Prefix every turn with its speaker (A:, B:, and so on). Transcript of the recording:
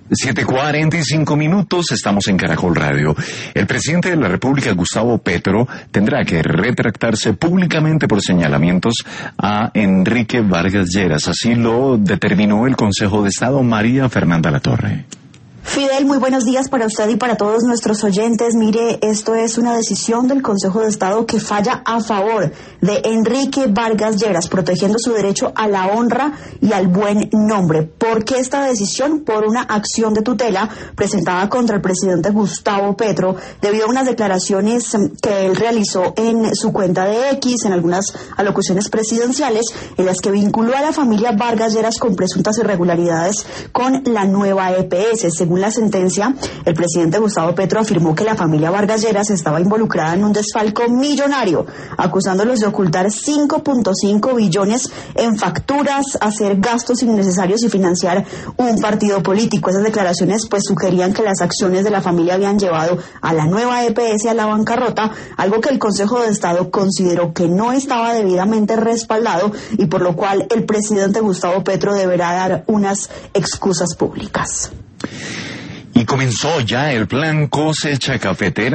A: 7:45, estamos en Caracol Radio. El presidente de la República, Gustavo Petro, tendrá que retractarse públicamente por señalamientos a Enrique Vargas Lleras. Así lo determinó el Consejo de Estado. María Fernanda Latorre.
B: Fidel, muy buenos días para usted y para todos nuestros oyentes. Mire, esto es una decisión del Consejo de Estado que falla a favor de Enrique Vargas Lleras, protegiendo su derecho a la honra y al buen nombre. ¿Por qué esta decisión? Por una acción de tutela presentada contra el presidente Gustavo Petro debido a unas declaraciones que él realizó en su cuenta de X, en algunas alocuciones presidenciales, en las que vinculó a la familia Vargas Lleras con presuntas irregularidades con la nueva EPS. Según la sentencia, el presidente Gustavo Petro afirmó que la familia Vargas Lleras estaba involucrada en un desfalco millonario, acusándolos de ocultar 5.5 billones en facturas, hacer gastos innecesarios y financiar un partido político. Esas declaraciones pues sugerían que las acciones de la familia habían llevado a la nueva EPS a la bancarrota, algo que el Consejo de Estado consideró que no estaba debidamente respaldado y por lo cual el presidente Gustavo Petro deberá dar unas excusas públicas.
A: Y comenzó ya el plan cosecha cafetera.